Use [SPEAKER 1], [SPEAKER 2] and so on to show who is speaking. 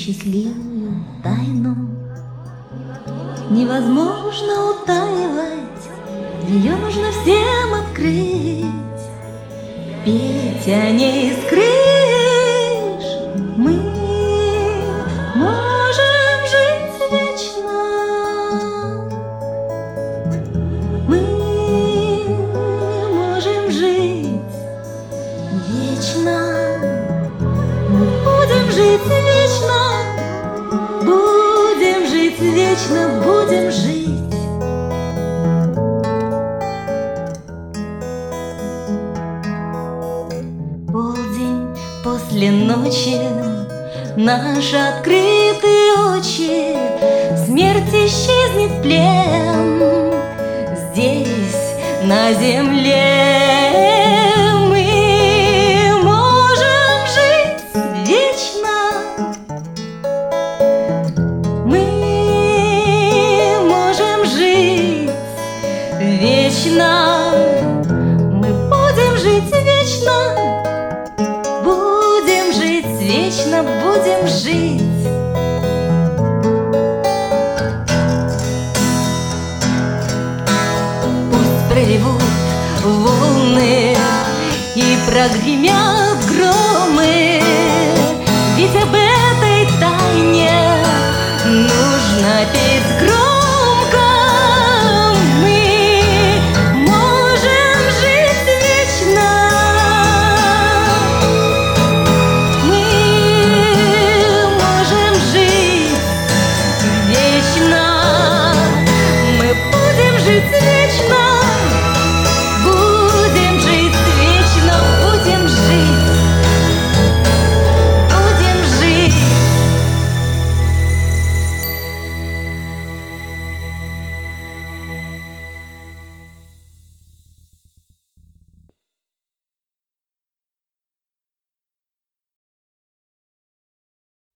[SPEAKER 1] счастливую тайну невозможно утаивать, ее нужно всем открыть, петь о ней с крыш. Мы можем жить вечно, мы можем жить вечно, мы будем жить вечно, будем жить вечно, будем жить. Полдень после ночи, наши открытые очи, смерть исчезнет плен. Здесь, на земле, мы можем жить вечно, мы можем жить вечно, мы будем жить вечно, будем жить вечно, будем жить. Пусть проревут волны и прогремят громы, ведь об